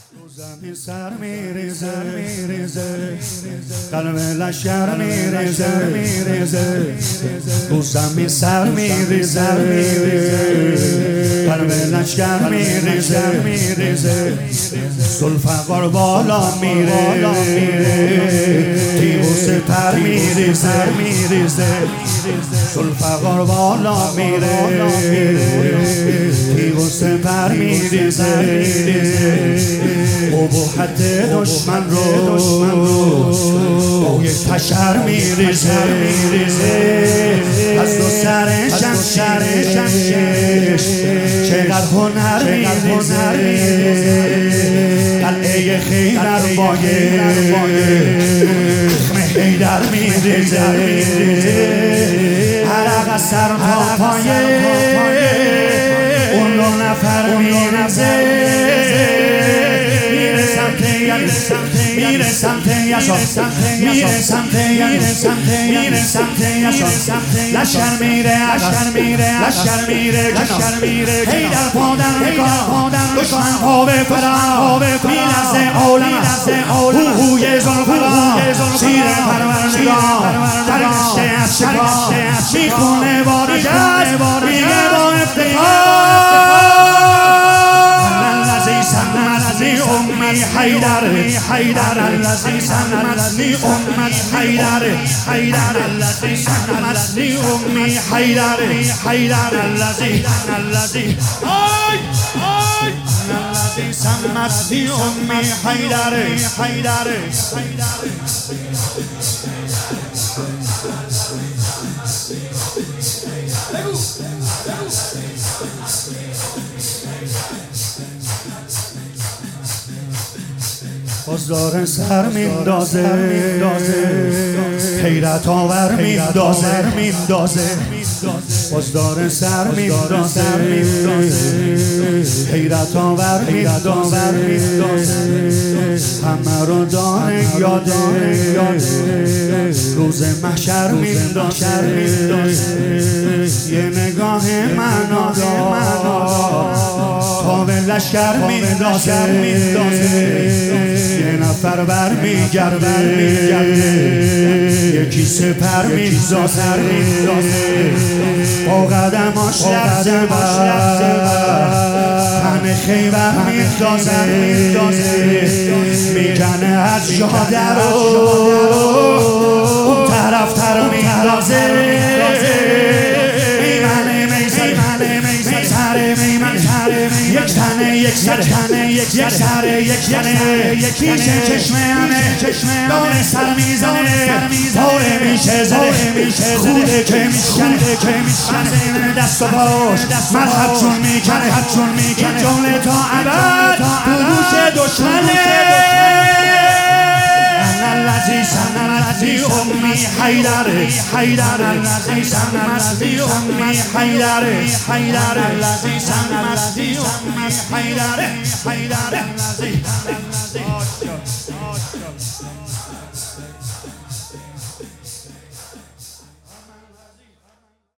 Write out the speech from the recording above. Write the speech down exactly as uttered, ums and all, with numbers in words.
زمین سر میریزه میریزه قلب لشکر میریزه میریزه رو زمین سر میریزه قلب لشکر میریزه میریزه ذوالفقار بالا میره تیغ و سپر میریزه میریزه ذوالفقار بالا میره تیغ و سپر میریزه ابهت دشمن رو با یک تشر میریزه از دو سر شمشیرش چقدر هنر میریزه قلعه خیبر با زخم حیدر میریزه عرق از سر تا پایه اون دو نفر میریزه میره سمت یزد میره سمت یزد میره سمت یزد لشکر میره لشکر میره لشکر میره لشکر میره حیدر پادر نگاه دشمن پا به فرا میلرزه عالم هوهوی ذوالفقار شیر پروردگار در رشته از شکار میخونه با نجات میگه با افتخار أمي حيدر حيدر الذي سمتني أمي حيدر حيدر الذي سمتني أمي حيدر حيدر الذي الذي أي أي الذي سمتني أمي حيدر حيدر بازدار سر میندازه حیرت آور میندازه بازدار سر میندازه حیرت آور میندازه همه رو داره یاده روز محشر میندازه یه نگاه معنادار تا به لشکر میندازه یه نفر بر میگرده یکی سپر میندازه با قدماش لحظه بر همه خیبر میندازه میکنه از جاده رو اون طرف تر میندازه میمنه میزنه میزنه میمنه یک تنه یک سر تنه یک سر یک تنه میشه چشمه همه داره سر میزنه پاره میشه زده خوده که میشکنه دست و پاش مرحب چون میکنه این جمله تا ابد تو گوش دشمنه الذي سمتني أمي حيدر حيدر الذي سمتني أمي حيدر حيدر الذي سمتني أمي حيدر حيدر الذي